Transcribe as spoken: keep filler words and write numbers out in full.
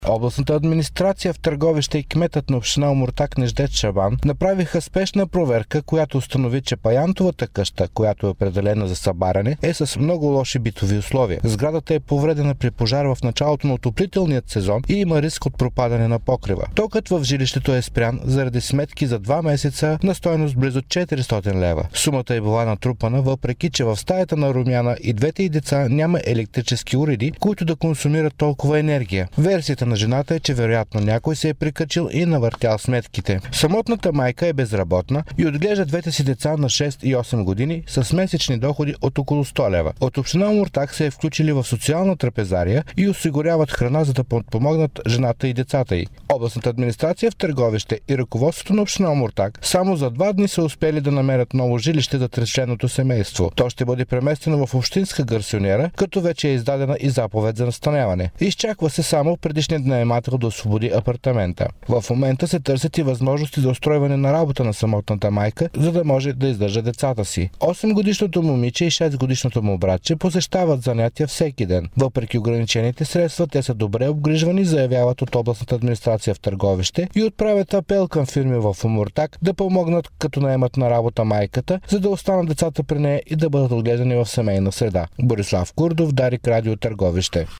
Областната администрация в Търговище и кметът на община Омуртаг Неждет Шабан направиха спешна проверка, която установи, че паянтовата къща, която е определена за събаряне, е с много лоши битови условия. Сградата е повредена при пожар в началото на отоплителният сезон и има риск от пропадане на покрива. Токът в жилището е спрян заради сметки за два месеца на стойност близо четиристотин лева. Сумата е била натрупана, въпреки че в стаята на Румяна и двете й деца няма електрически уреди, които да консумират толкова енергия. Версията на жената е, че вероятно някой се е прикачил и навъртял сметките. Самотната майка е безработна и отглежда двете си деца на шест и осем години с месечни доходи от около сто лева. От община Омуртаг се е включили в социална трапезария и осигуряват храна, за да подпомогнат жената и децата й. Областната администрация в Търговище и ръководството на община Омуртаг само за два дни са успели да намерят ново жилище за тричленото семейство. То ще бъде преместено в общинска гарсониера, като вече е издадена и заповед за настаняване. Изчаква се само предишният наемател да освободи апартамента. В момента се търсят и възможности за устройване на работа на самотната майка, за да може да издържа децата си. осемгодишното момиче и шестгодишното му братче посещават занятия всеки ден. Въпреки ограничените средства, те са добре обгрижвани, заявяват от областната администрация в Търговище и отправят апел към фирми в Омуртаг да помогнат, като наемат на работа майката, за да останат децата при нея и да бъдат отгледани в семейна среда. Борислав Курдов, Дарик Радио, Търговище.